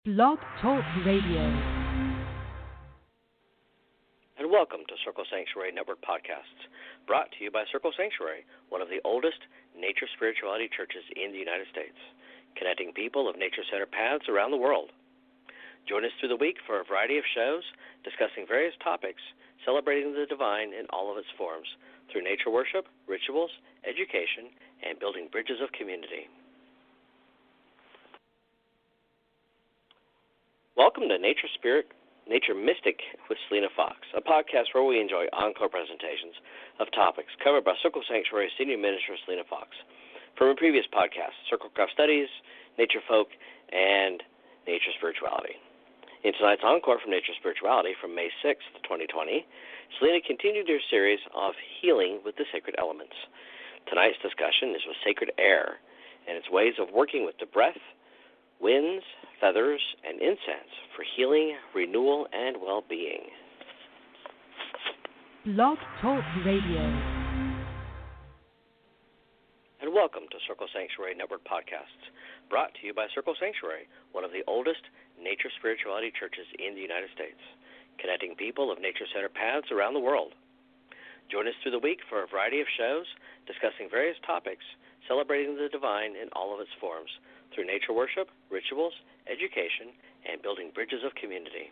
Blog Talk Radio. And welcome to Circle Sanctuary Network podcasts, brought to you by Circle Sanctuary, one of the oldest nature spirituality churches in the United States, connecting people of nature-centered paths around the world. Join us through the week for a variety of shows discussing various topics, celebrating the divine in all of its forms through nature worship, rituals, education, and building bridges of community. Welcome to Nature Mystic with Selena Fox, a podcast where we enjoy encore presentations of topics covered by Circle Sanctuary Senior Minister Selena Fox. From her previous podcasts, Circle Craft Studies, Nature Folk, and Nature Spirituality. In tonight's encore from Nature Spirituality from May 6th, 2020, Selena continued her series of Healing with the Sacred Elements. Tonight's discussion is with sacred air and its ways of working with the breath, winds, feathers, and incense for healing, renewal, and well-being. Blog Talk Radio. And welcome to Circle Sanctuary Network podcasts, brought to you by Circle Sanctuary, one of the oldest nature spirituality churches in the United States, connecting people of nature-centered paths around the world. Join us through the week for a variety of shows discussing various topics, celebrating the divine in all of its forms through nature worship, rituals, education, and building bridges of community.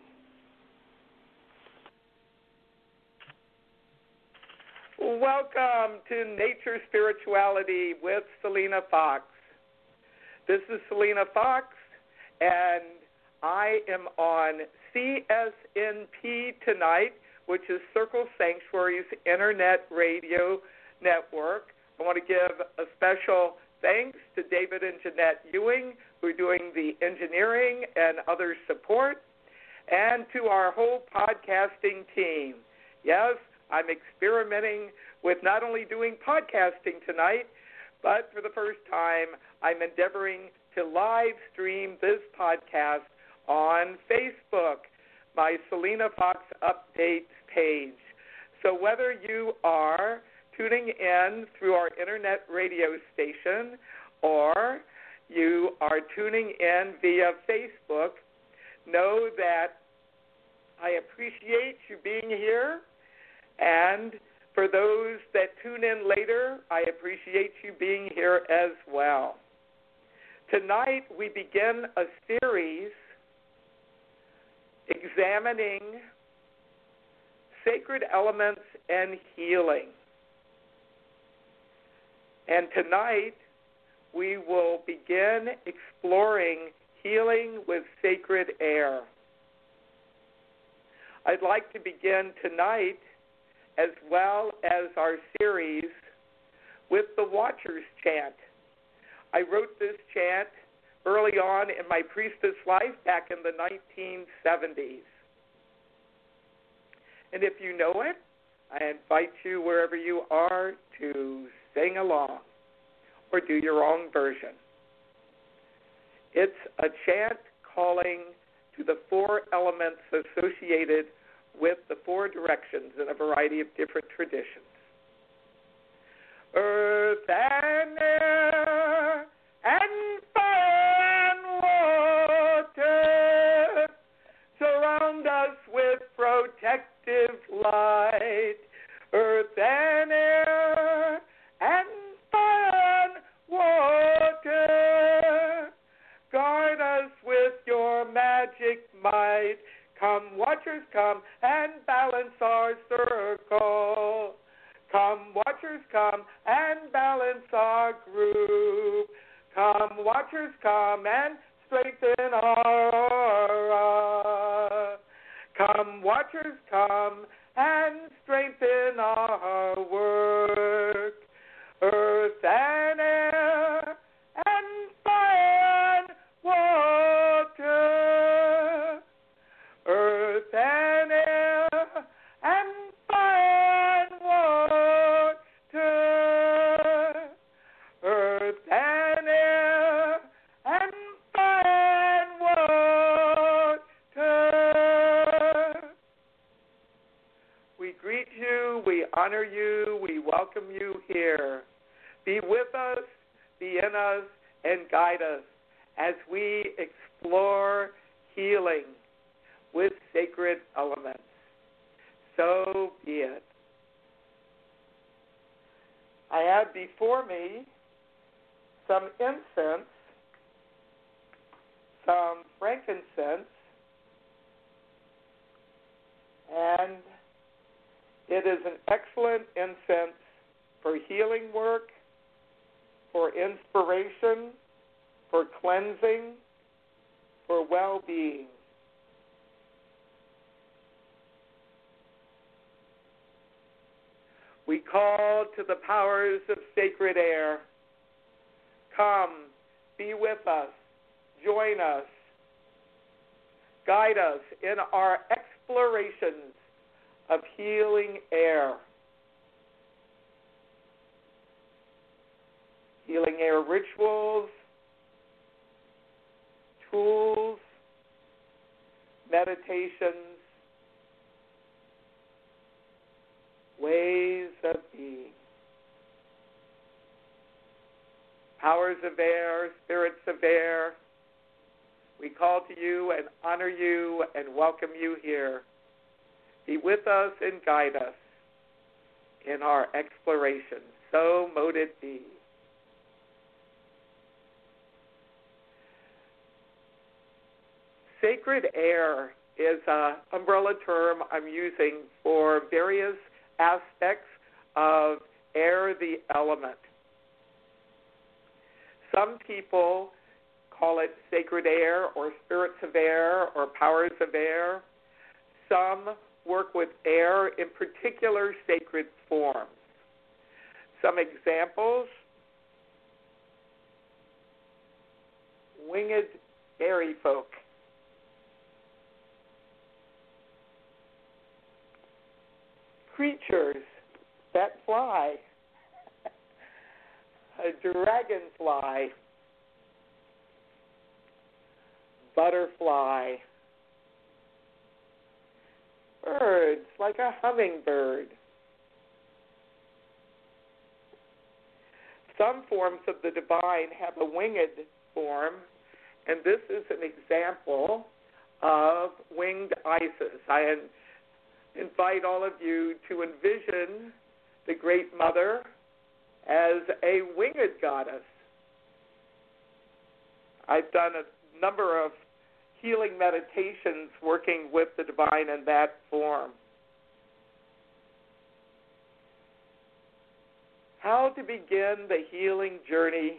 Welcome to Nature Spirituality with Selena Fox. This is Selena Fox, and I am on CSNP tonight, which is Circle Sanctuary's Internet Radio Network. I want to give a special thanks to David and Jeanette Ewing, who are doing the engineering and other support, and to our whole podcasting team. Yes, I'm experimenting with not only doing podcasting tonight, but for the first time, I'm endeavoring to live stream this podcast on Facebook, my Selena Fox Updates page. So whether you are tuning in through our internet radio station or you are tuning in via Facebook, know that I appreciate you being here. And for those that tune in later, I appreciate you being here as well. Tonight we begin a series examining sacred elements and healing. And tonight, we will begin exploring healing with sacred air. I'd like to begin tonight, as well as our series, with the Watcher's Chant. I wrote this chant early on in my priestess life back in the 1970s. And if you know it, I invite you wherever you are to sing along or do your own version. It's a chant calling to the four elements associated with the four directions in a variety of different traditions. Earth and air and fire and water surround us with protective light. Earth and air and fire and water, guard us with your magic might. Come, watchers, come and balance our circle. Come, watchers, come and balance our group. Come, watchers, come and strengthen our aura. Come, watchers, come and strengthen our work. Earth and air and fire and water. Earth and air and fire and water. Earth and air and fire and water. We greet you, we honor you, we welcome you here. Be with us, be in us, and guide us as we explore healing with sacred elements. So be it. I have before me some incense, some frankincense, and it is an excellent incense for healing work, for inspiration, for cleansing, for well-being. We call to the powers of sacred air. Come, be with us, join us, guide us in our explorations of healing air. Healing air rituals, tools, meditations, ways of being. Powers of air, spirits of air, we call to you and honor you and welcome you here. Be with us and guide us in our exploration. So mote it be. Sacred air is an umbrella term I'm using for various aspects of air, the element. Some people call it sacred air or spirits of air or powers of air. Some work with air in particular sacred forms. Some examples: winged fairy folk, creatures that fly, a dragonfly, butterfly, birds like a hummingbird. Some forms of the divine have a winged form, and this is an example of winged Isis. I invite all of you to envision the Great Mother as a winged goddess. I've done a number of healing meditations working with the divine in that form. How to begin the healing journey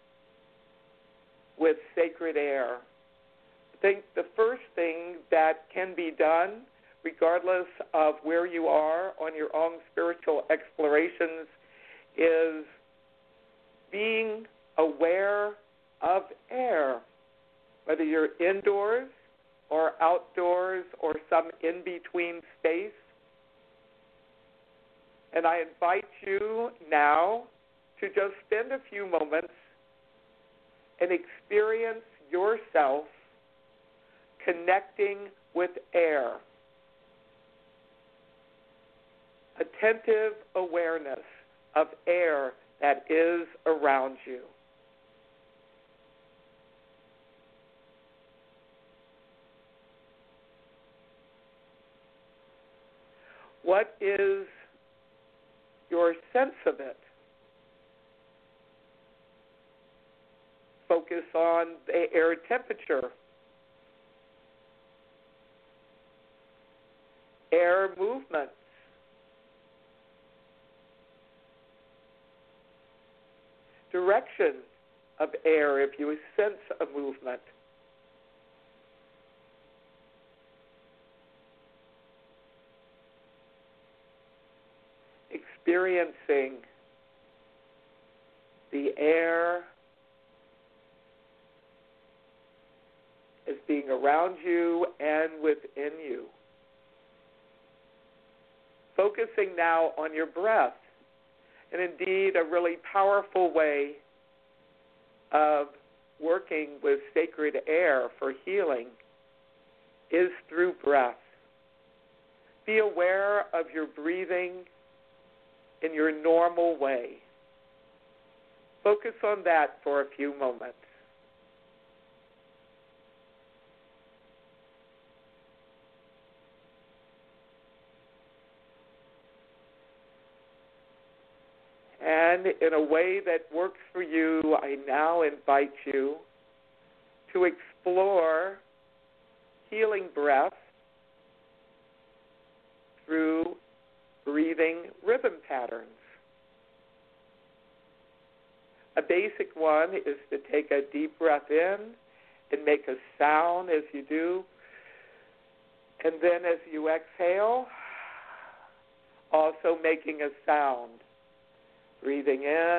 with sacred air? I think the first thing that can be done, regardless of where you are on your own spiritual explorations, is being aware of air, whether you're indoors or outdoors or some in-between space. And I invite you now to just spend a few moments and experience yourself connecting with air. Attentive awareness of air that is around you. What is your sense of it? Focus on the air temperature, air movements, direction of air if you sense a movement. Experiencing the air as being around you and within you. Focusing now on your breath. And indeed, a really powerful way of working with sacred air for healing is through breath. Be aware of your breathing in your normal way. Focus on that for a few moments. And in a way that works for you, I now invite you to explore healing breath through breathing rhythm patterns. A basic one is to take a deep breath in and make a sound as you do. And then as you exhale, also making a sound. Breathing in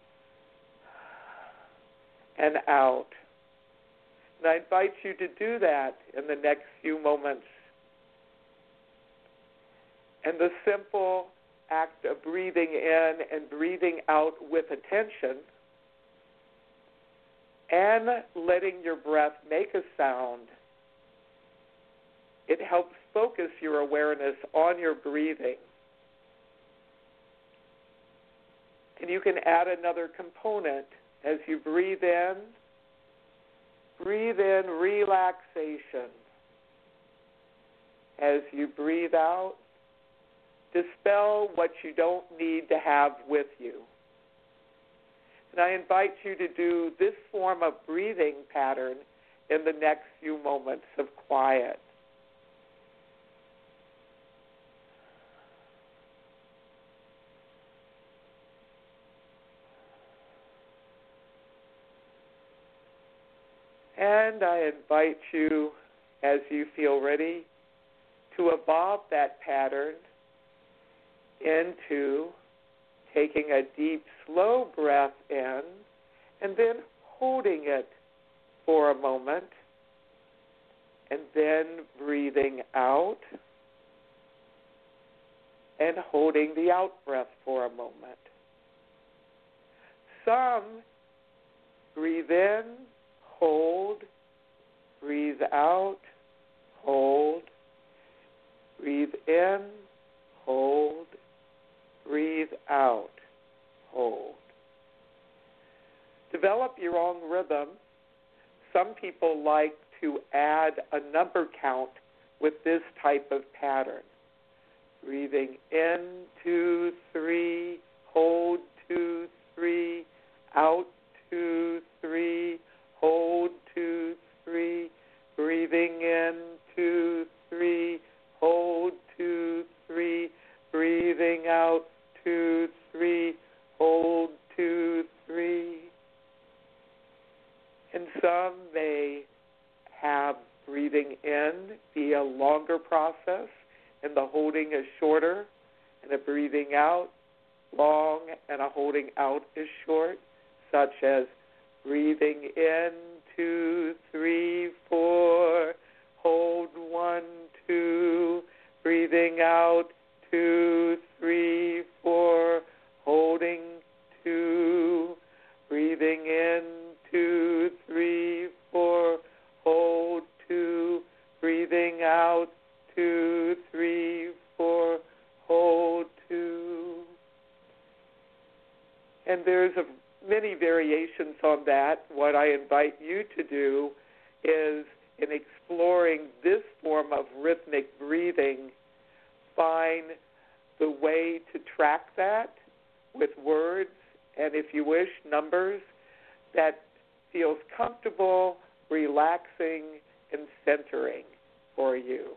and out. And I invite you to do that in the next few moments. And the simple act of breathing in and breathing out with attention and letting your breath make a sound, it helps focus your awareness on your breathing. And you can add another component. As you breathe in relaxation. As you breathe out, dispel what you don't need to have with you. And I invite you to do this form of breathing pattern in the next few moments of quiet. And I invite you, as you feel ready, to evolve that pattern into taking a deep, slow breath in and then holding it for a moment and then breathing out and holding the out breath for a moment. Some breathe in, hold, breathe out, hold, breathe in, hold, breathe out, hold. Develop your own rhythm. Some people like to add a number count with this type of pattern. Breathing in, 2, 3, hold, 2, 3, out, 2, 3, hold, 2, 3, breathing in, 2, 3, hold, 2, 3, breathing out, 2, 3, hold, 2, 3. And some may have breathing in be a longer process, and the holding is shorter, and the breathing out long, and a holding out is short, such as breathing in, 2, 3, 4, hold, 1, 2, breathing out, 2, 3, 4, holding, 2, breathing in, 2, 3, 4, hold, 2, breathing out, 2, 3, 4, hold, 2. And there's many variations on that. What I invite you to do is, in exploring this form of rhythmic breathing, find the way to track that with words and, if you wish, numbers that feels comfortable, relaxing, and centering for you.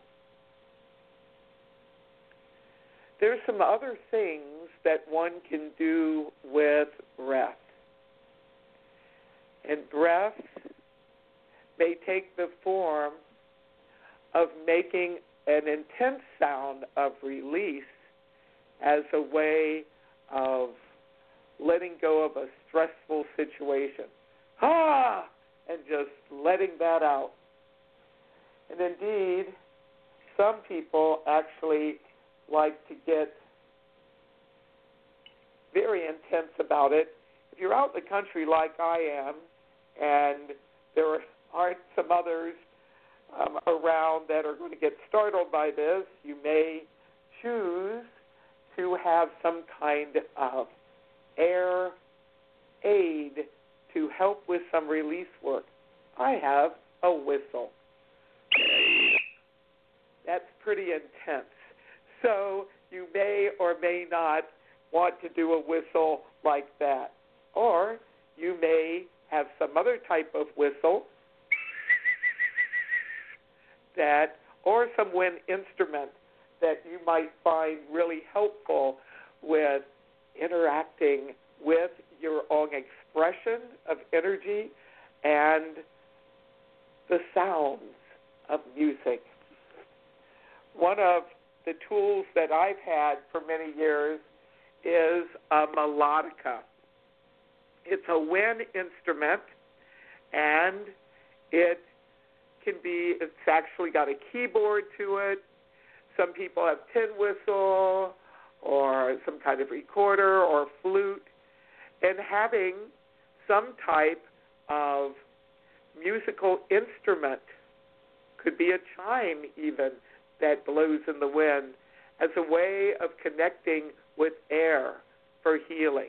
There's some other things that one can do with breath. And breath may take the form of making an intense sound of release as a way of letting go of a stressful situation. Ah! And just letting that out. And indeed, some people actually like to get very intense about it. If you're out in the country like I am, and there aren't some others around that are going to get startled by this, you may choose to have some kind of air aid to help with some release work. I have a whistle. That's pretty intense. So you may or may not want to do a whistle like that. Or you may have some other type of whistle or some wind instrument that you might find really helpful with interacting with your own expression of energy and the sounds of music. One of the tools that I've had for many years is a melodica. It's a wind instrument, and it's actually got a keyboard to it. Some people have tin whistle or some kind of recorder or flute, and having some type of musical instrument, could be a chime even, that blows in the wind, as a way of connecting with air for healing.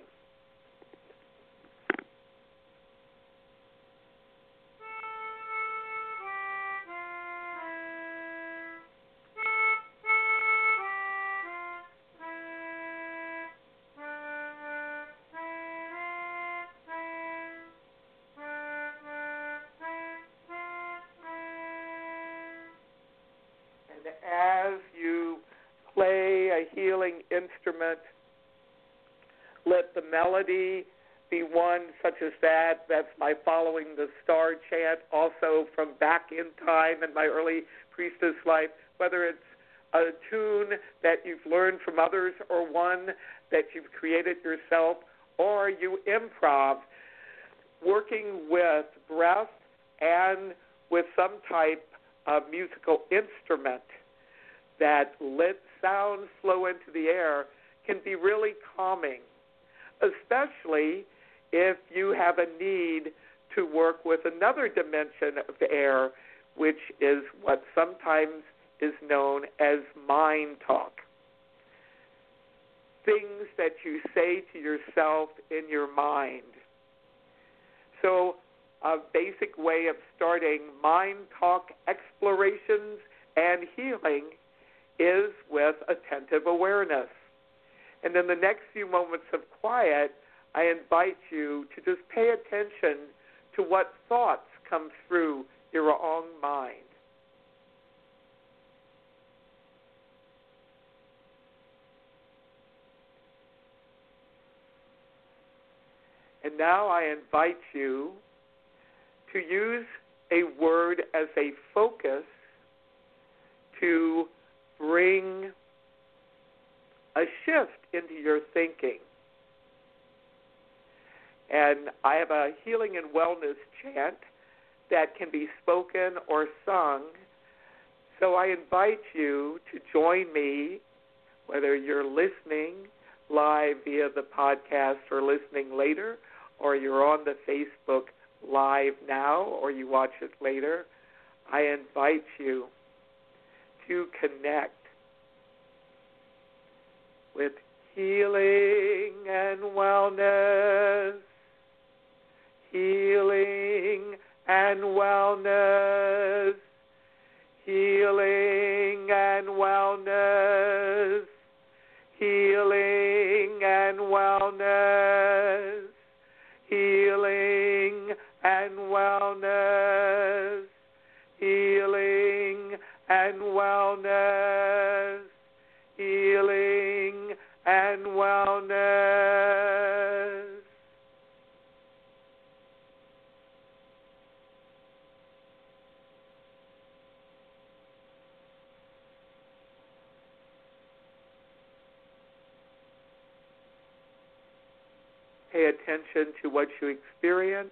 As you play a healing instrument, let the melody be one such as that. That's my Following the Star chant, also from back in time in my early priestess life, whether it's a tune that you've learned from others or one that you've created yourself, or you improv, working with breath and with some type of musical instrument that let sound flow into the air, can be really calming, especially if you have a need to work with another dimension of air, which is what sometimes is known as mind talk. Things that you say to yourself in your mind. So a basic way of starting mind talk explorations and healing is with attentive awareness. And in the next few moments of quiet, I invite you to just pay attention to what thoughts come through your own mind. And now I invite you to use a word as a focus to bring a shift into your thinking. And I have a healing and wellness chant that can be spoken or sung. So I invite you to join me, whether you're listening live via the podcast or listening later, or you're on the Facebook Live now, or you watch it later. I invite you to connect with healing and wellness, healing and wellness, healing and wellness, healing and wellness, healing and wellness, healing and wellness, healing and wellness. Pay attention to what you experience.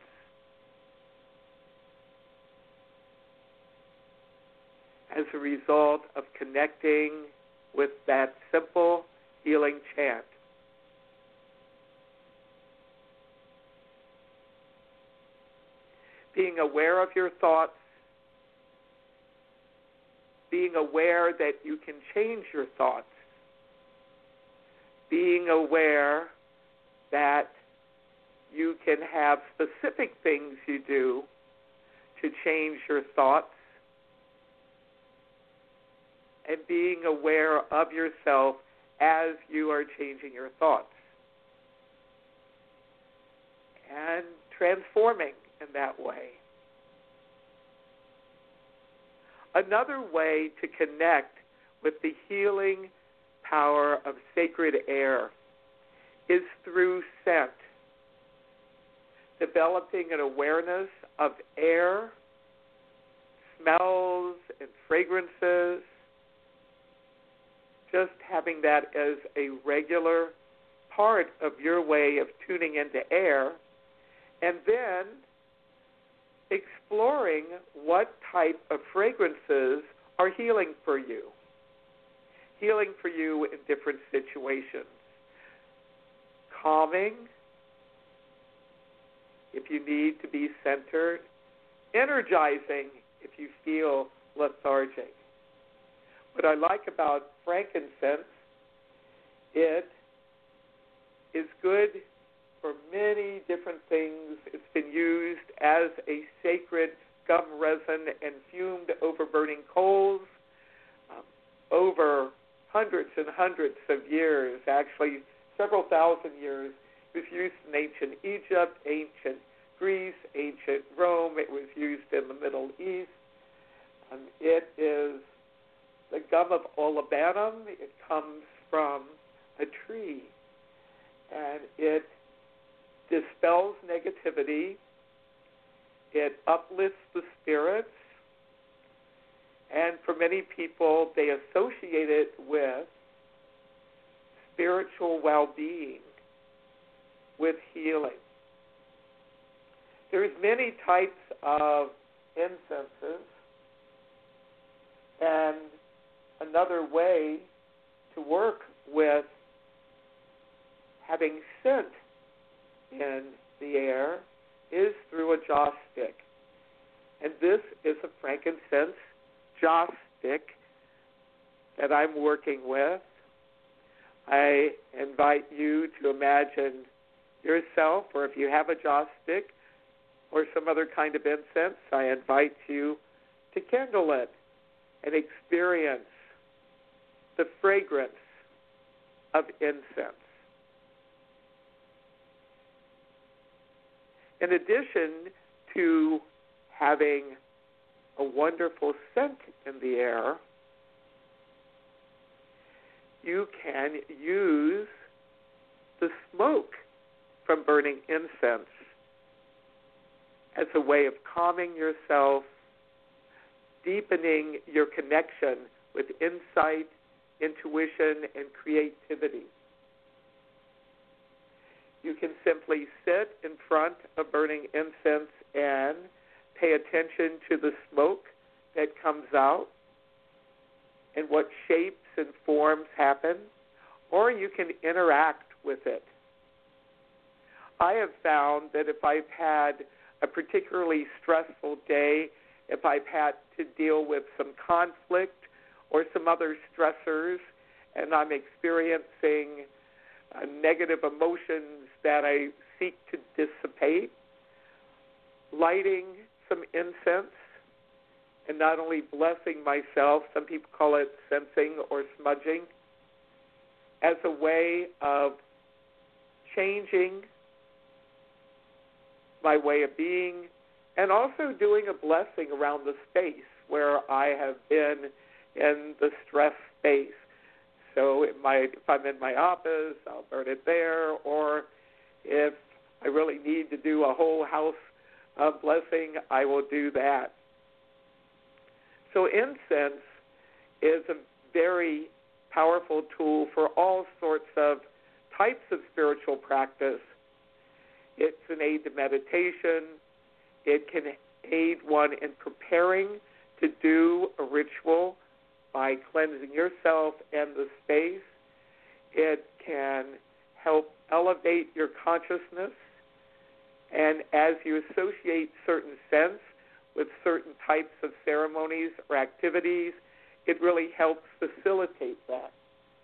As a result of connecting with that simple healing chant. Being aware of your thoughts, being aware that you can change your thoughts, being aware that you can have specific things you do to change your thoughts, and being aware of yourself as you are changing your thoughts. and transforming in that way. Another way to connect with the healing power of sacred air is through scent. Developing an awareness of air, smells, and fragrances. Just having that as a regular part of your way of tuning into air, and then exploring what type of fragrances are healing for you. Healing for you in different situations. Calming, if you need to be centered. Energizing, if you feel lethargic. What I like about frankincense, it is good for many different things. It's been used as a sacred gum resin and fumed over burning coals over hundreds and hundreds of years, actually several thousand years. It was used in ancient Egypt, ancient Greece, ancient Rome. It was used in the Middle East. It is the gum of olibanum. It comes from a tree, and it dispels negativity. It uplifts the spirits, and for many people, they associate it with spiritual well-being, with healing. There's many types of incenses, and another way to work with having scent in the air is through a joss stick. And this is a frankincense joss stick that I'm working with. I invite you to imagine yourself, or if you have a joss stick or some other kind of incense, I invite you to kindle it and experience the fragrance of incense. In addition to having a wonderful scent in the air, you can use the smoke from burning incense as a way of calming yourself, deepening your connection with insight, intuition, and creativity. You can simply sit in front of burning incense and pay attention to the smoke that comes out and what shapes and forms happen, or you can interact with it. I have found that if I've had a particularly stressful day, if I've had to deal with some conflict or some other stressors, and I'm experiencing negative emotions that I seek to dissipate, lighting some incense and not only blessing myself, some people call it censing or smudging, as a way of changing my way of being, and also doing a blessing around the space where I have been in the stress space. So if I'm in my office, I'll burn it there, or if I really need to do a whole house blessing, I will do that. So incense is a very powerful tool for all sorts of types of spiritual practice. It's an aid to meditation. It can aid one in preparing to do a ritual by cleansing yourself and the space. It can help elevate your consciousness. And as you associate certain scents with certain types of ceremonies or activities, it really helps facilitate that.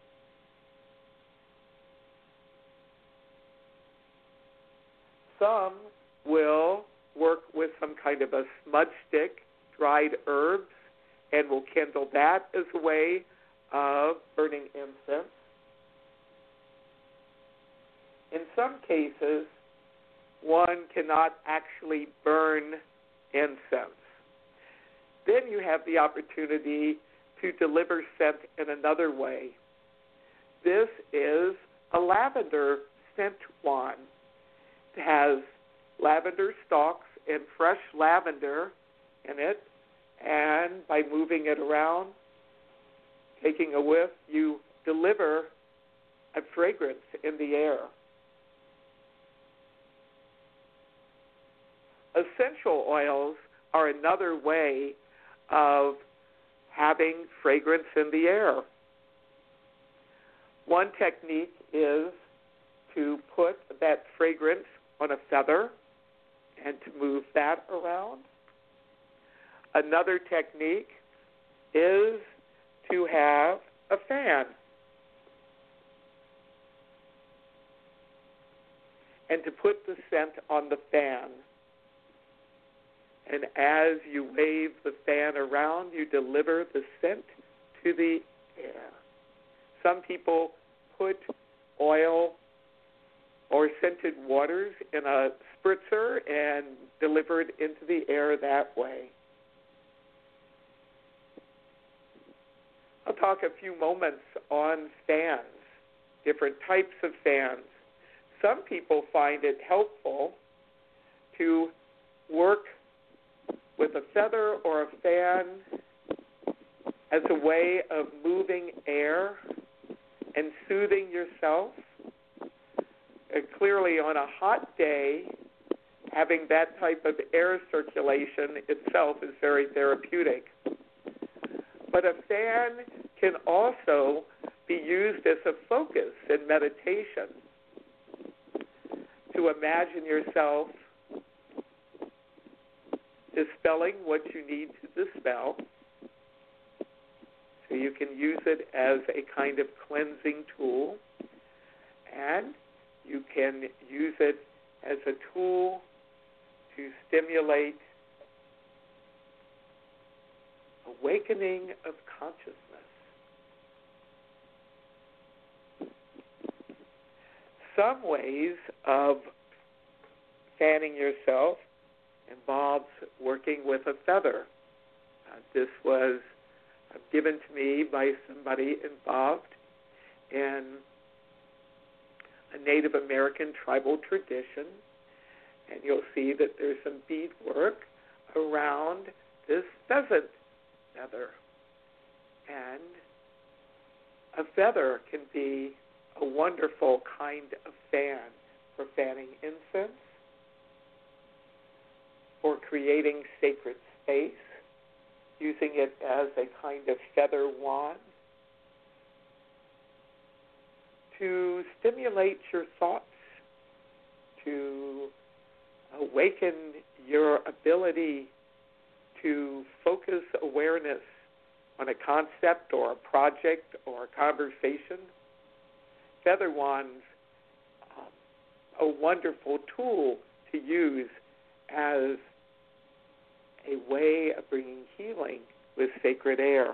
Some will work with some kind of a smudge stick, dried herbs, and will kindle that as a way of burning incense. In some cases, one cannot actually burn incense. Then you have the opportunity to deliver scent in another way. This is a lavender scent wand. It has lavender stalks and fresh lavender in it, and by moving it around, taking a whiff, you deliver a fragrance in the air. Essential oils are another way of having fragrance in the air. One technique is to put that fragrance on a feather and to move that around. Another technique is to have a fan and to put the scent on the fan. And as you wave the fan around, you deliver the scent to the air. Some people put oil or scented waters in a spritzer and deliver it into the air that way. I'll talk a few moments on fans, different types of fans. Some people find it helpful to work with a feather or a fan as a way of moving air and soothing yourself. Clearly, on a hot day, having that type of air circulation itself is very therapeutic. But a fan can also be used as a focus in meditation, to imagine yourself dispelling what you need to dispel, so you can use it as a kind of cleansing tool, and you can use it as a tool to stimulate awakening of consciousness. Some ways of fanning yourself involves working with a feather. This was given to me by somebody involved in a Native American tribal tradition, and you'll see that there's some beadwork around this pheasant feather. And a feather can be a wonderful kind of fan for fanning incense, for creating sacred space, using it as a kind of feather wand, to stimulate your thoughts, to awaken your ability to focus awareness on a concept or a project or a conversation. Feather wands a wonderful tool to use as a way of bringing healing with sacred air.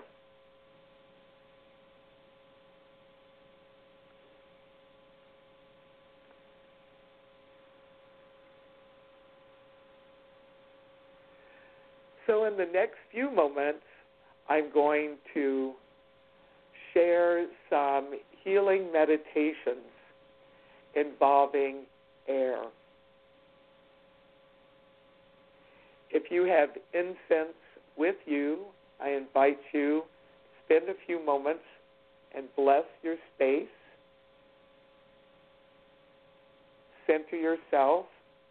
So in the next few moments, I'm going to share some healing meditations involving air. If you have incense with you, I invite you to spend a few moments and bless your space. Center yourself.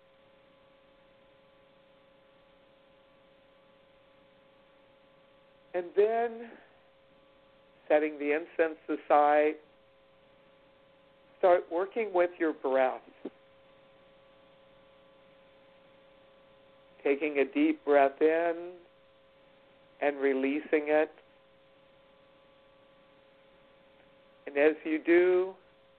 And then, setting the incense aside, start working with your breath. Taking a deep breath in and releasing it. And as you do,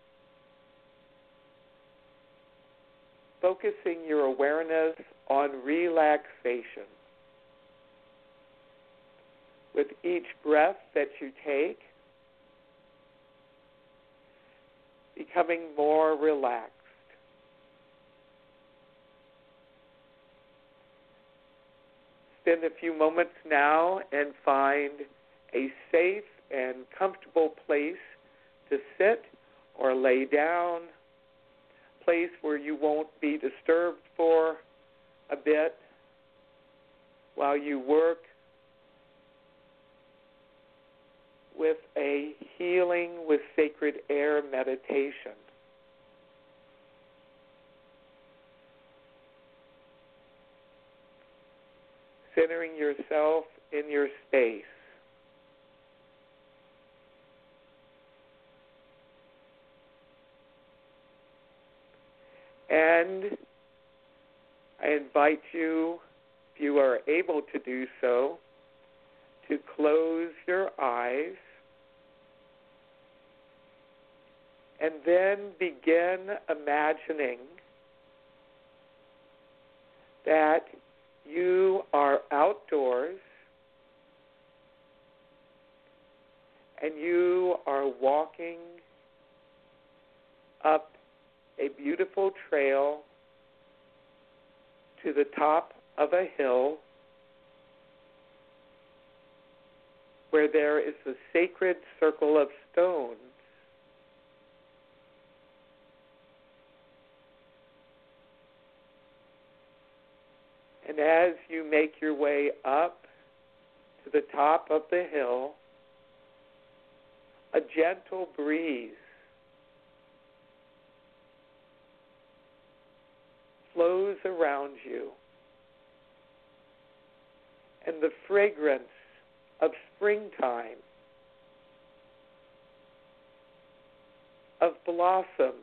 focusing your awareness on relaxation. With each breath that you take, becoming more relaxed. spend a few moments now and find a safe and comfortable place to sit or lay down, a place where you won't be disturbed for a bit while you work with a Healing with Sacred Air meditation. Centering yourself in your space. And I invite you, if you are able to do so, to close your eyes and then begin imagining that you are outdoors and you are walking up a beautiful trail to the top of a hill where there is a sacred circle of stones. And as you make your way up to the top of the hill, a gentle breeze flows around you, and the fragrance of springtime, of blossoms,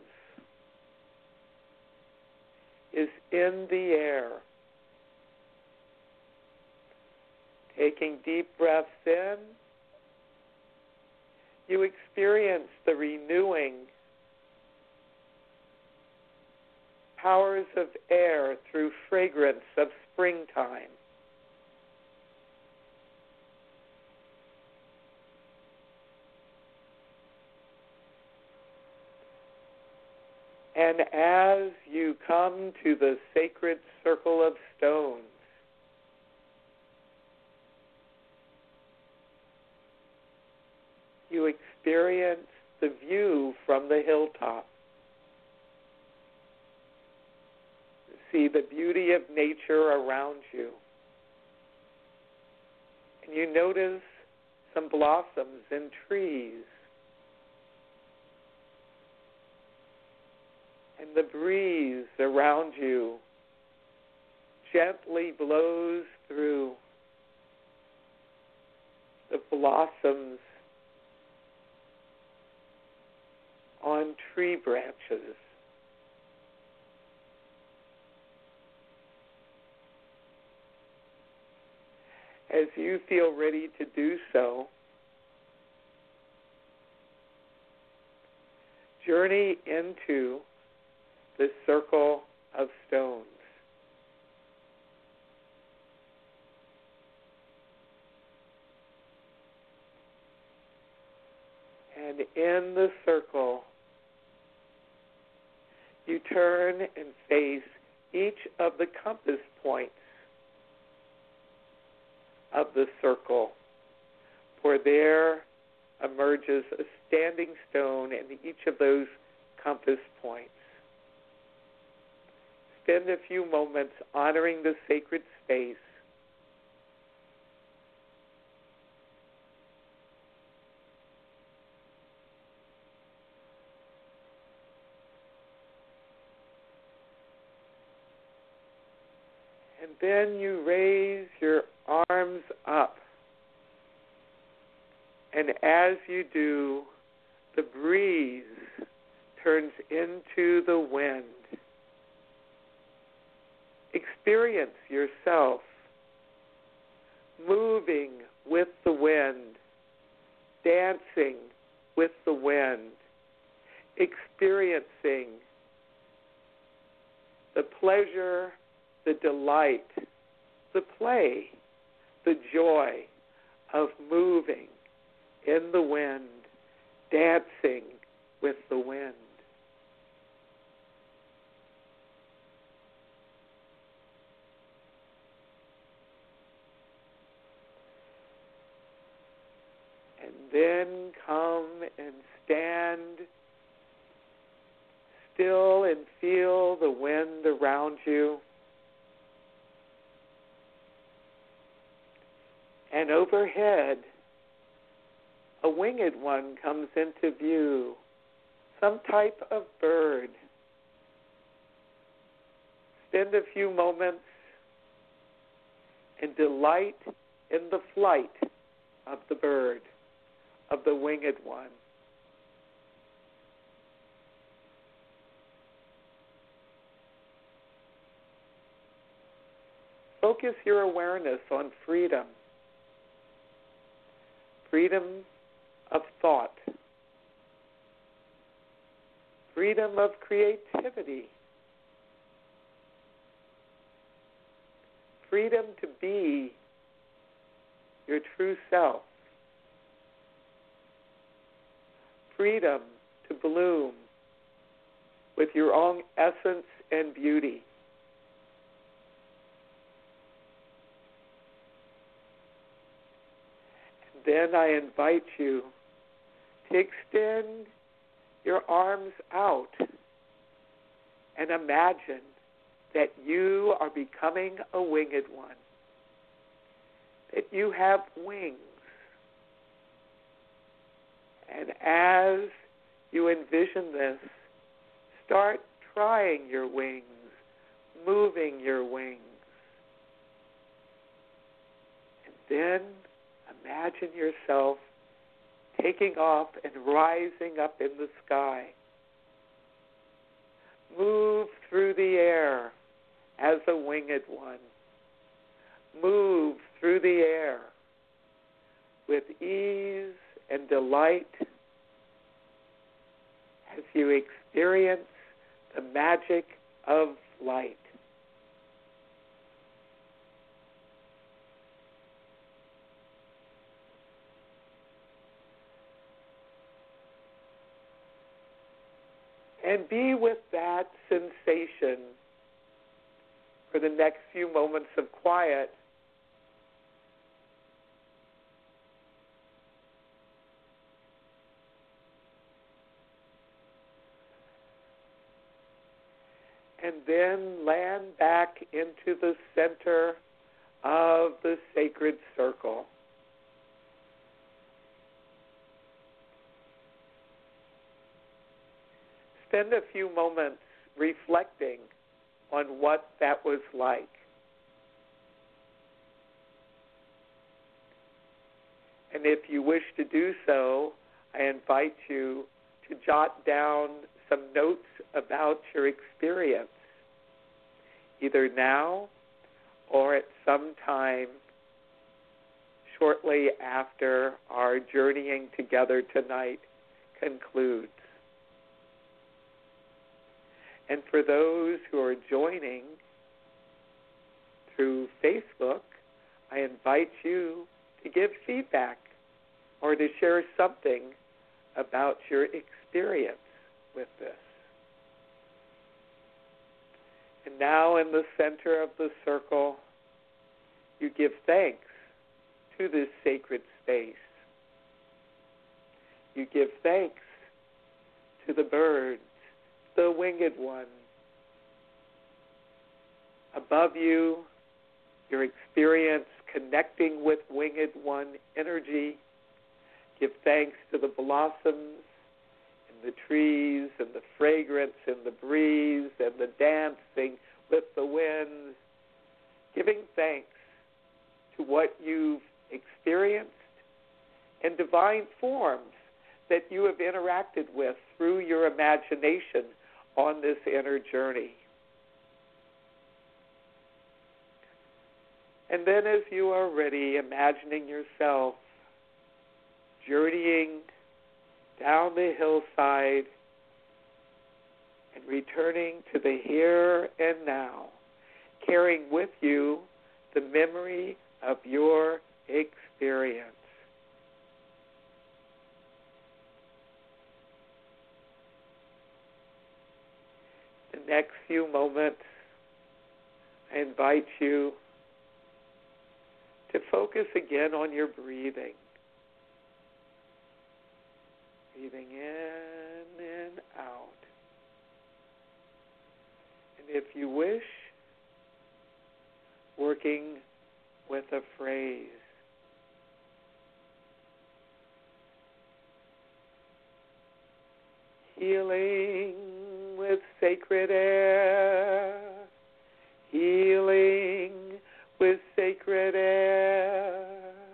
is in the air. Taking deep breaths in, you experience the renewing powers of air through fragrance of springtime. And as you come to the sacred circle of stones, you experience the view from the hilltop. See the beauty of nature around you. And you notice some blossoms in trees. And the breeze around you gently blows through the blossoms on tree branches. As you feel ready to do so, journey into the circle of stones. And in the circle, you turn and face each of the compass points of the circle, for there emerges a standing stone in each of those compass points. Spend a few moments honoring the sacred space. And then you raise your arms up. And as you do, the breeze turns into the wind. Experience yourself moving with the wind, dancing with the wind, experiencing the pleasure, the delight, the play, the joy of moving in the wind, dancing with the wind. And then come and stand still and feel the wind around you. And overhead, a winged one comes into view, some type of bird. Spend a few moments and delight in the flight of the bird, of the winged one. Focus your awareness on freedom. Freedom of thought. Freedom of creativity. Freedom to be your true self. Freedom to bloom with your own essence and beauty. Then I invite you to extend your arms out and imagine that you are becoming a winged one, that you have wings. And as you envision this, start trying your wings, moving your wings. And then imagine yourself taking off and rising up in the sky. Move through the air as a winged one. Move through the air with ease and delight as you experience the magic of light. And be with that sensation for the next few moments of quiet. And then land back into the center of the sacred circle. Spend a few moments reflecting on what that was like. And if you wish to do so, I invite you to jot down some notes about your experience, either now or at some time shortly after our journeying together tonight concludes. And for those who are joining through Facebook, I invite you to give feedback or to share something about your experience with this. And now in the center of the circle, you give thanks to this sacred space. You give thanks to the birds, the winged one. Above you, your experience connecting with winged one energy. Give thanks to the blossoms and the trees and the fragrance and the breeze and the dancing with the winds. Giving thanks to what you've experienced and divine forms that you have interacted with through your imagination on this inner journey. And then as you are ready, imagining yourself journeying down the hillside and returning to the here and now, carrying with you the memory of your experience. The next few moments, I invite you to focus again on your breathing. breathing in and out. And if you wish, working with a phrase. Healing with sacred air. Healing with sacred air.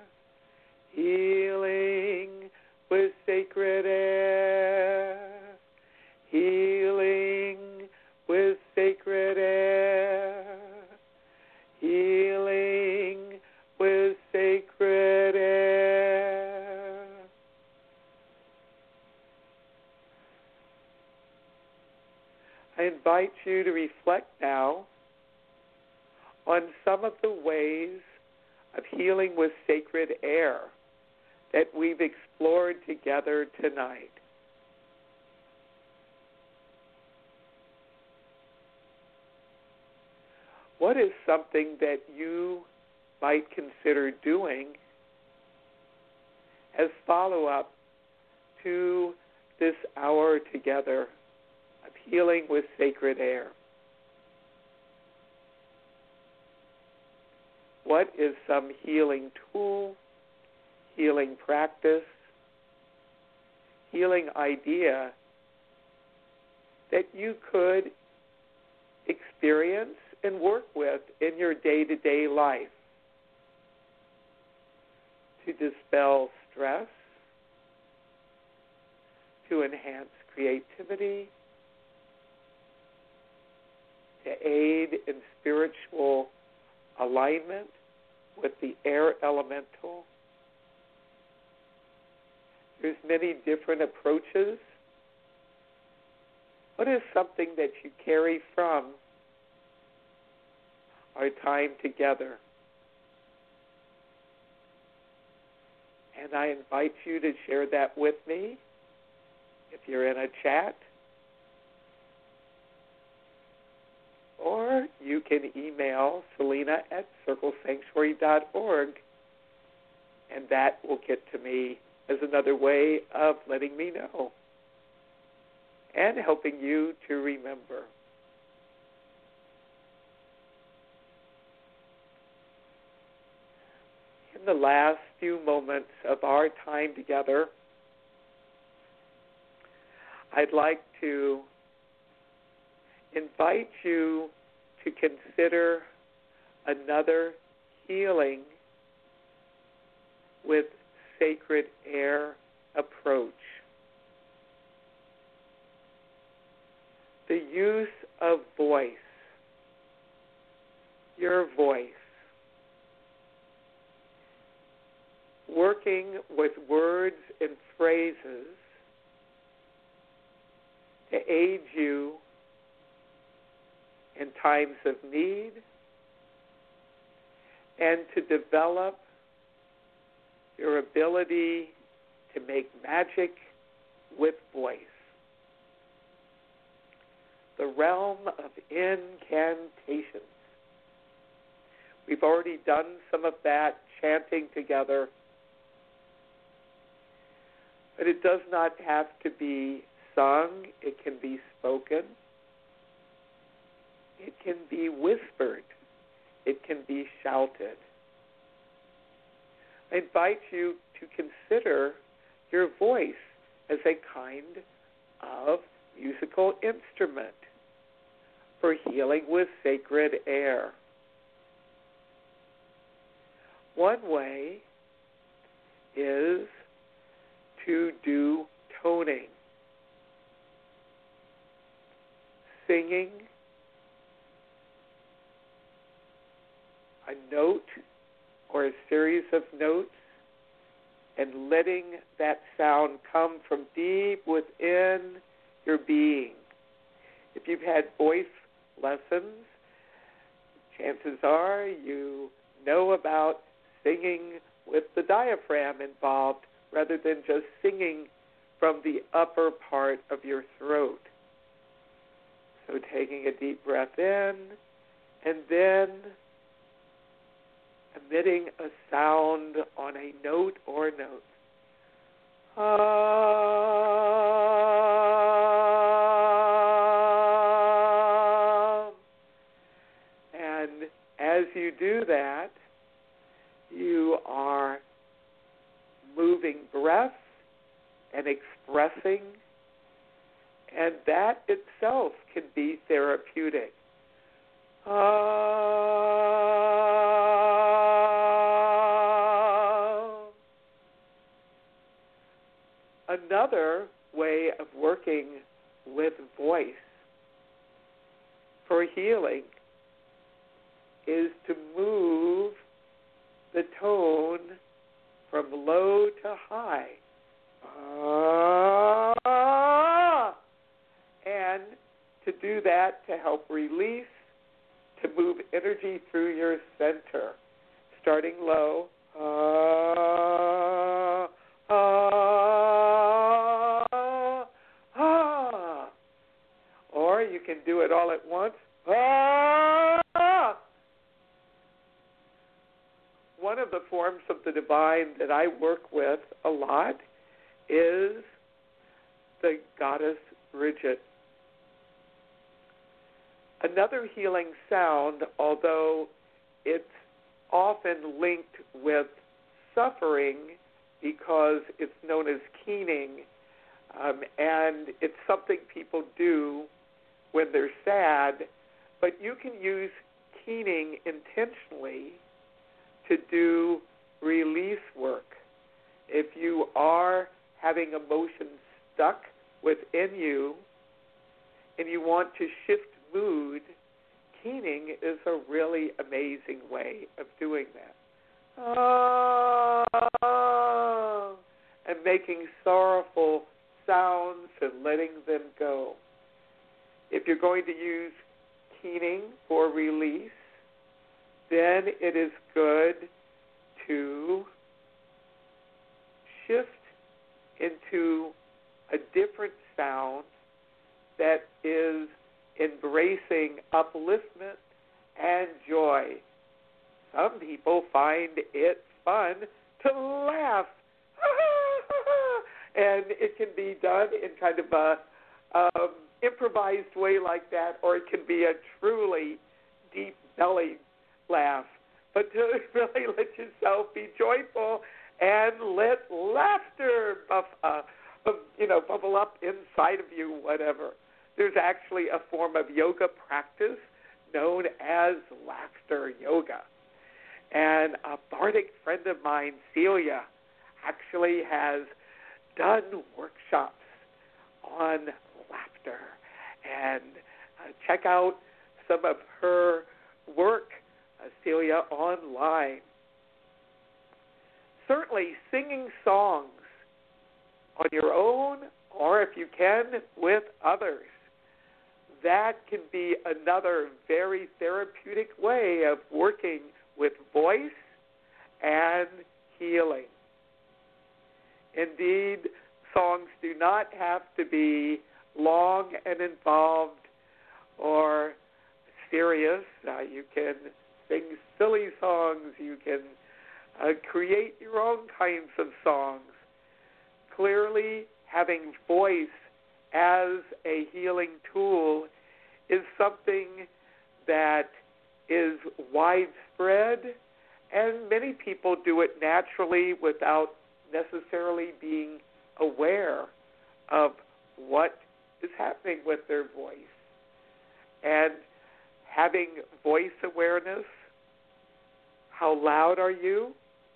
Healing with sacred air. Healing with sacred air. Healing with sacred air. I invite you to reflect now on some of the ways of healing with sacred air that we've explored together tonight. What is something that you might consider doing as follow-up to this hour together of healing with sacred air? What is some healing tool, healing practice, healing idea that you could experience and work with in your day-to-day life to dispel stress, to enhance creativity, to aid in spiritual alignment with the air elemental? There's many different approaches. What is something that you carry from our time together? And I invite you to share that with me if you're in a chat. Or you can email Selena@circlesanctuary.org, and that will get to me as another way of letting me know and helping you to remember. In the last few moments of our time together, I'd like to invite you to consider another healing with sacred air approach. The use of voice, your voice, working with words and phrases to aid you in times of need and to develop your ability to make magic with voice. The realm of incantations. We've already done some of that chanting together, but it does not have to be sung. It can be spoken. It can be whispered. It can be shouted. I invite you to consider your voice as a kind of musical instrument for healing with sacred air. One way is to do toning, singing a note or a series of notes and letting that sound come from deep within your being. If you've had voice lessons, chances are you know about singing with the diaphragm involved rather than just singing from the upper part of your throat. So taking a deep breath in and then emitting a sound on a note or notes. Ah. and expressing, and that itself can be therapeutic. Another way of working with voice for healing is to move the tone from low to high. And to do that, to help release, to move energy through your center, starting low. Or you can do it all at once. One of the forms of the divine that I work with a lot is the goddess Bridget. Another healing sound, although it's often linked with suffering because it's known as keening, and it's something people do when they're sad, but you can use keening intentionally to do release work. If you are having emotions stuck within you and you want to shift mood, keening is a really amazing way of doing that. And making sorrowful sounds and letting them go. If you're going to use keening for release, then it is good to shift into a different sound that is embracing upliftment and joy. Some people find it fun to laugh. And it can be done in kind of a improvised way like that, or it can be a truly deep belly laugh. But to really let yourself be joyful and let laughter bubble up inside of you, whatever. There's actually a form of yoga practice known as laughter yoga. And a Bardic friend of mine, Celia, actually has done workshops on laughter. And check out some of her work, Celia, online. Certainly singing songs on your own, or if you can, with others. That can be another very therapeutic way of working with voice and healing. Indeed, songs do not have to be long and involved or serious. You can sing silly songs. You can create your own kinds of songs. Clearly, having voice as a healing tool is something that is widespread, and many people do it naturally without necessarily being aware of what is happening with their voice. And having voice awareness, how loud are you?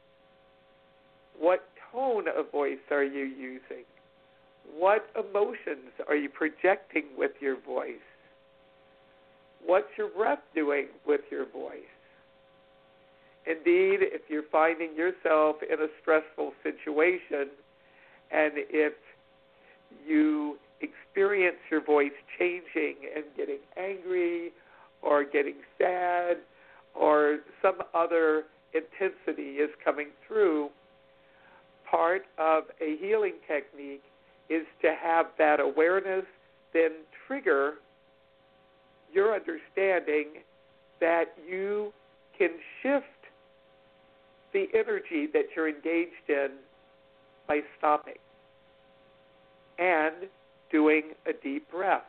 What tone of voice are you using? What emotions are you projecting with your voice? What's your breath doing with your voice? Indeed, if you're finding yourself in a stressful situation, and if you experience your voice changing and getting angry or getting sad or some other intensity is coming through, part of a healing technique is to have that awareness then trigger your understanding that you can shift the energy that you're engaged in by stopping and doing a deep breath.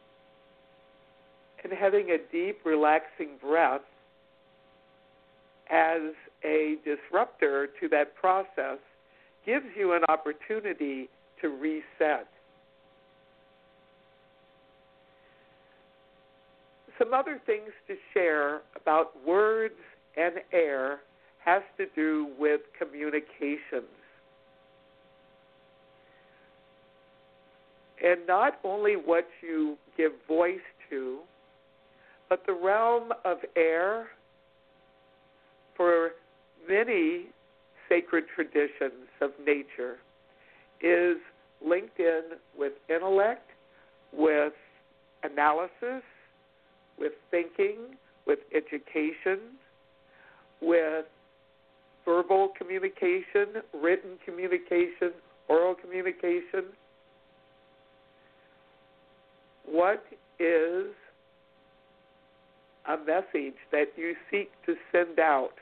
And having a deep, relaxing breath as a disruptor to that process gives you an opportunity to reset. Some other things to share about words and air has to do with communications. And not only what you give voice to, but the realm of air for many sacred traditions of nature is linked in with intellect, with analysis, with thinking, with education, with verbal communication, written communication, oral communication. What is a message that you seek to send out?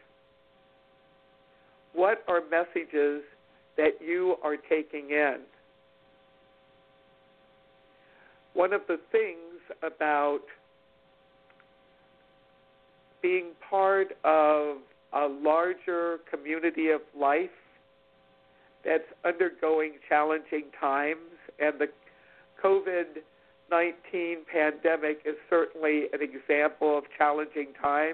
What are messages that you are taking in? One of the things about being part of a larger community of life that's undergoing challenging times, and the COVID-19 pandemic is certainly an example of challenging times,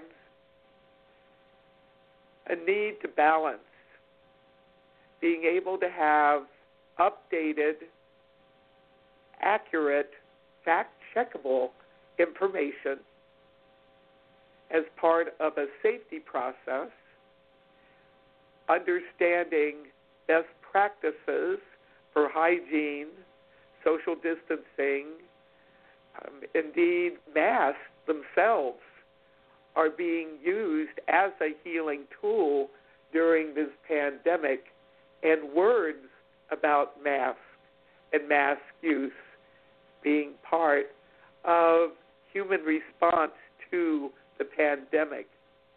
a need to balance, being able to have updated, accurate, fact-checkable information as part of a safety process, understanding best practices for hygiene, social distancing, indeed masks themselves are being used as a healing tool during this pandemic, and words about masks and mask use being part of human response to the pandemic.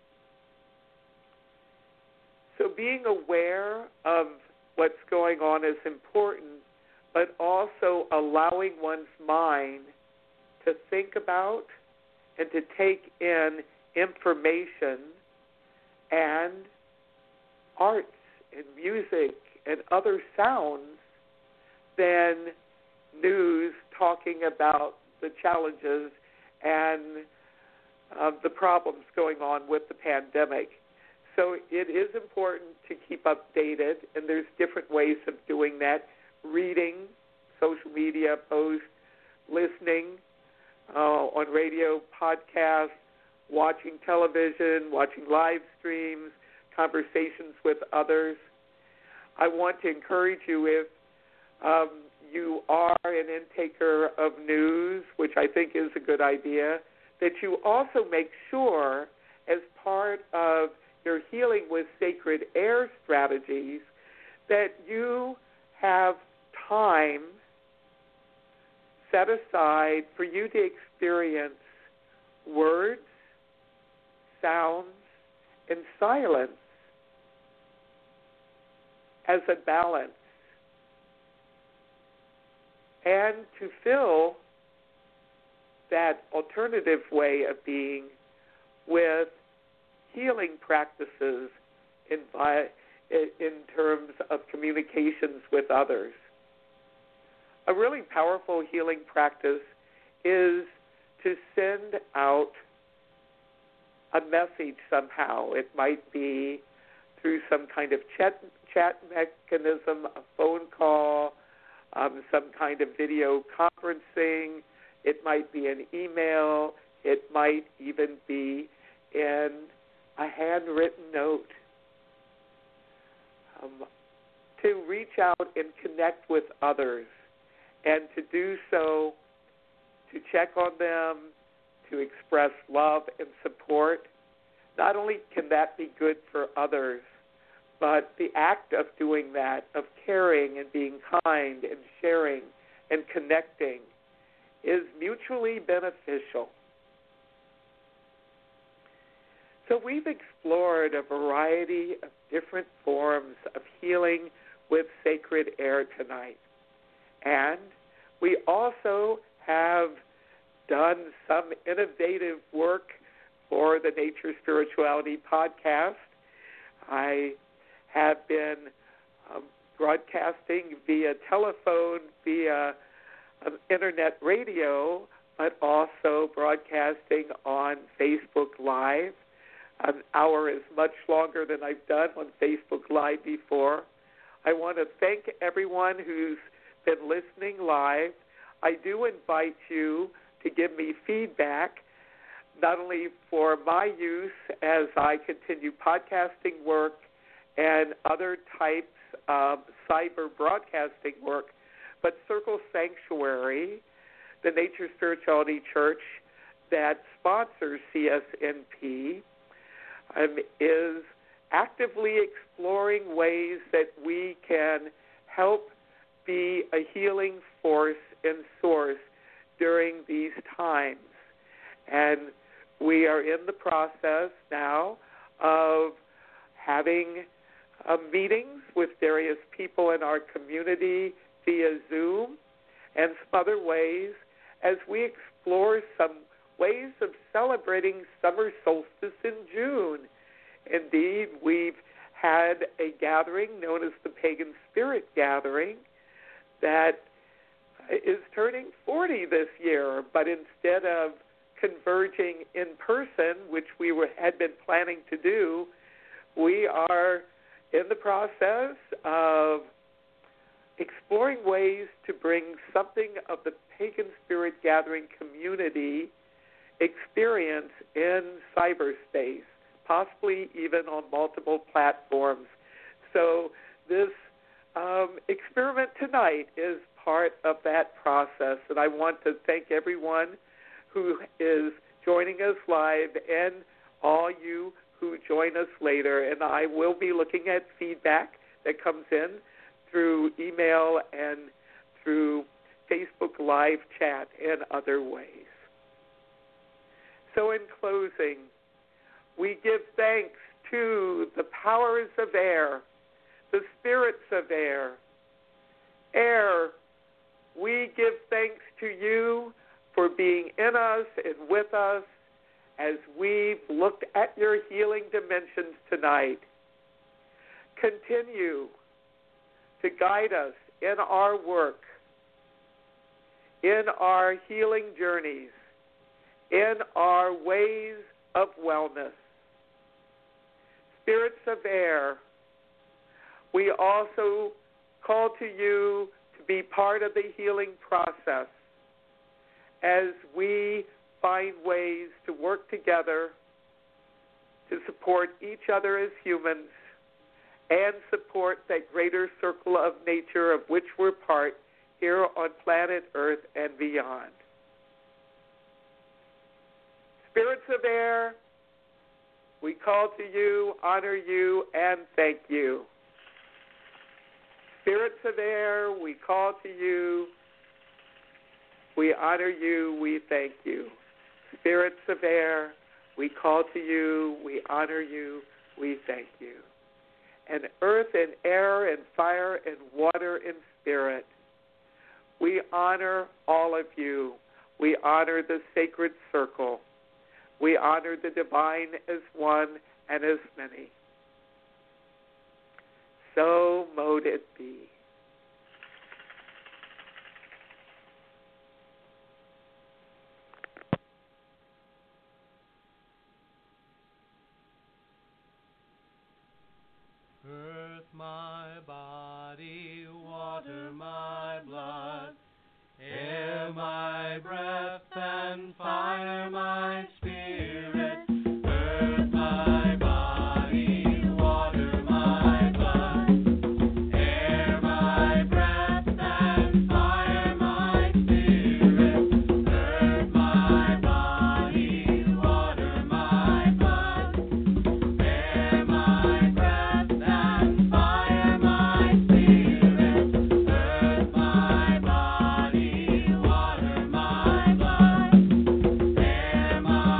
So being aware of what's going on is important, but also allowing one's mind to think about and to take in information and arts and music and other sounds than news talking about the challenges and the problems going on with the pandemic. So it is important to keep updated, and there's different ways of doing that: reading, social media posts, listening on radio, podcasts, watching television, watching live streams, conversations with others. I want to encourage you, if you are an intaker of news, which I think is a good idea, that you also make sure, as part of your healing with sacred air strategies, that you have time set aside for you to experience words, sounds, and silence as a balance, and to fill that alternative way of being with healing practices in terms of communications with others. A really powerful healing practice is to send out a message somehow. It might be through some kind of chat mechanism, a phone call, some kind of video conferencing. It might be an email. It might even be in a handwritten note. To reach out and connect with others, and to do so, to check on them, to express love and support. Not only can that be good for others, but the act of doing that, of caring and being kind and sharing and connecting, is mutually beneficial. So we've explored a variety of different forms of healing with sacred air tonight. And we also have done some innovative work for the Nature Spirituality podcast I have been broadcasting via telephone, via internet radio, but also broadcasting on Facebook Live. An hour is much longer than I've done on Facebook Live before. I want to thank everyone who's been listening live. I do invite you to give me feedback, not only for my use as I continue podcasting work and other types of cyber broadcasting work, but Circle Sanctuary, the Nature Spirituality Church that sponsors CSNP, is actively exploring ways that we can help be a healing force and source during these times. And we are in the process now of having meetings with various people in our community via Zoom and some other ways as we explore some ways of celebrating summer solstice in June. Indeed, we've had a gathering known as the Pagan Spirit Gathering that is turning 40 this year, but instead of converging in person, which we had been planning to do, we are in the process of exploring ways to bring something of the Pagan Spirit Gathering community experience in cyberspace, possibly even on multiple platforms. So this experiment tonight is part of that process, and I want to thank everyone who is joining us live and all you who join us later. And I will be looking at feedback that comes in through email and through Facebook Live chat and other ways. So in closing, we give thanks to the powers of air, the spirits of air. Air, we give thanks to you for being in us and with us as we've looked at your healing dimensions tonight. Continue to guide us in our work, in our healing journeys, in our ways of wellness. Spirits of air, we also call to you to be part of the healing process as we find ways to work together to support each other as humans and support that greater circle of nature of which we're part here on planet Earth and beyond. Spirits of air, we call to you, honor you, and thank you. Spirits of air, we call to you, we honor you, we thank you. Spirits of air, we call to you, we honor you, we thank you. And earth and air and fire and water and spirit, we honor all of you. We honor the sacred circle. We honor the divine as one and as many. So mote it be. Earth my body, water my blood, air my breath, and fire my spirit. Earth my body, water my blood, air my breath, and fire my spirit. Earth my body, water my blood, air my breath, and fire my spirit. Earth my body, water my blood, air my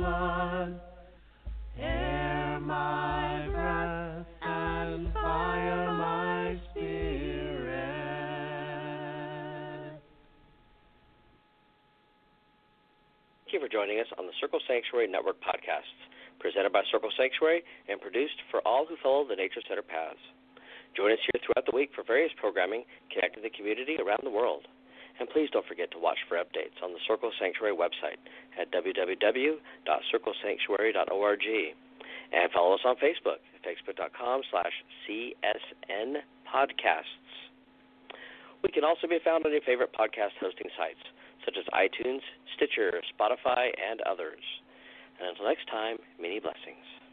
blood, air my breath, and fire my spirit. Thank you for joining us on the Circle Sanctuary Network podcasts, presented by Circle Sanctuary and produced for all who follow the Nature Center paths. Join us here throughout the week for various programming connecting the community around the world. And please don't forget to watch for updates on the Circle Sanctuary website at www.circlesanctuary.org. And follow us on Facebook at facebook.com/CSN Podcasts. We can also be found on your favorite podcast hosting sites, such as iTunes, Stitcher, Spotify, and others. And until next time, many blessings.